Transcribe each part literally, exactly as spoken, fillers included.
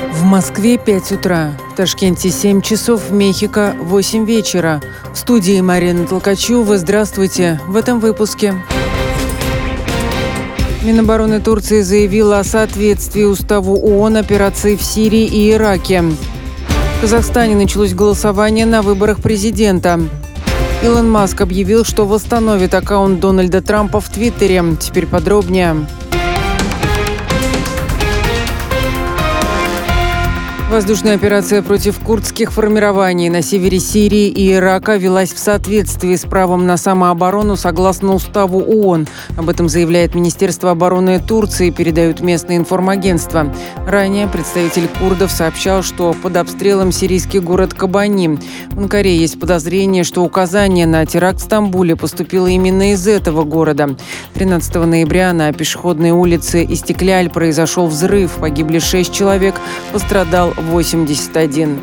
В Москве пять утра, в Ташкенте семь часов, в Мехико восемь вечера. В студии Марина Толкачева. Здравствуйте. В этом выпуске. Минобороны Турции заявила о соответствии Уставу ООН операции в Сирии и Ираке. В Казахстане началось голосование на выборах президента. Илон Маск объявил, что восстановит аккаунт Дональда Трампа в Твиттере. Теперь подробнее. Воздушная операция против курдских формирований на севере Сирии и Ирака велась в соответствии с правом на самооборону согласно Уставу ООН. Об этом заявляет Министерство обороны Турции, передают местные информагентства. Ранее представитель курдов сообщал, что под обстрелом сирийский город Кобани. В Анкаре есть подозрение, что указание на теракт в Стамбуле поступило именно из этого города. тринадцатого ноября на пешеходной улице Истикляль произошел взрыв. Погибли шесть человек, пострадал восемьдесят один.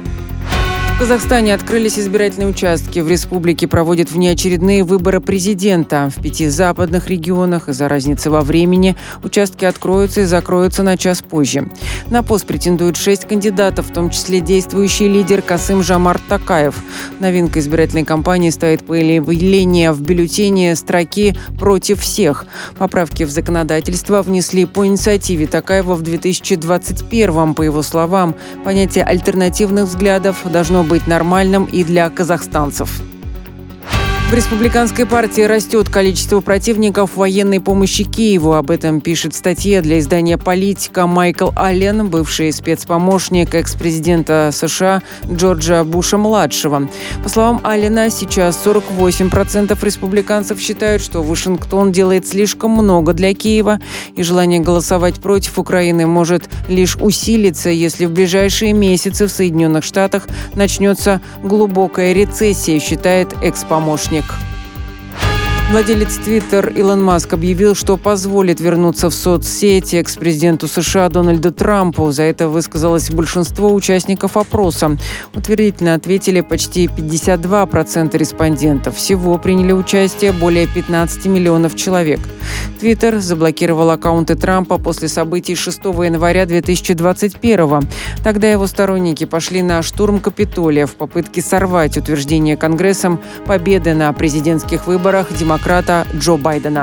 В Казахстане открылись избирательные участки. В республике проводят внеочередные выборы президента. В пяти западных регионах из-за разницы во времени участки откроются и закроются на час позже. На пост претендуют шесть кандидатов, в том числе действующий лидер Касым-Жомарт Токаев. Новинкой избирательной кампании стоит появление в бюллетене строки «Против всех». Поправки в законодательство внесли по инициативе Токаева в две тысячи двадцать первом. По его словам, понятие альтернативных взглядов должно быть быть нормальным и для казахстанцев. В республиканской партии растет количество противников военной помощи Киеву. Об этом пишет в статье для издания «Политика» Майкл Аллен, бывший спецпомощник экс-президента США Джорджа Буша-младшего. По словам Аллена, сейчас сорок восемь процентов республиканцев считают, что Вашингтон делает слишком много для Киева, и желание голосовать против Украины может лишь усилиться, если в ближайшие месяцы в Соединенных Штатах начнется глубокая рецессия, считает экс-помощник. Владелец Twitter Илон Маск объявил, что позволит вернуться в соцсети экс-президенту США Дональду Трампу. За это высказалось большинство участников опроса. Утвердительно ответили почти пятьдесят два процента респондентов. Всего приняли участие более пятнадцать миллионов человек. Twitter заблокировал аккаунты Трампа после событий шестого января две тысячи двадцать первого. Тогда его сторонники пошли на штурм Капитолия в попытке сорвать утверждение Конгрессом победы на президентских выборах демократов Джо Байдена.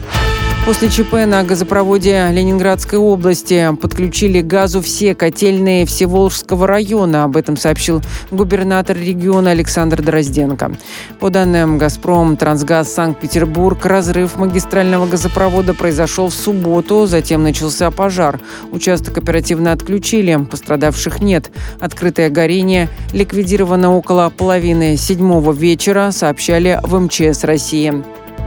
После ЧП на газопроводе Ленинградской области подключили к газу все котельные Всеволожского района. Об этом сообщил губернатор региона Александр Дрозденко. По данным «Газпром Трансгаз Санкт-Петербург», разрыв магистрального газопровода произошел в субботу, затем начался пожар. Участок оперативно отключили, пострадавших нет. Открытое горение ликвидировано около половины седьмого вечера, сообщали в эм че эс России.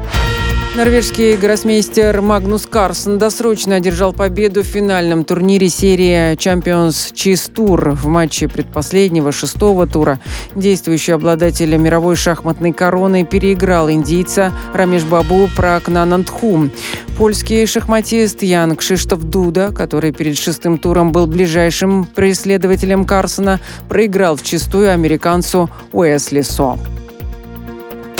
Норвежский гроссмейстер Магнус Карлсен досрочно одержал победу в финальном турнире серии Champions Chess Tour. В матче предпоследнего шестого тура действующий обладатель мировой шахматной короны переиграл индийца Рамеш Бабу Пракнанандху. Польский шахматист Ян Кшиштоф Дуда, который перед шестым туром был ближайшим преследователем Карлсена, проиграл вчистую американцу Уэсли Со.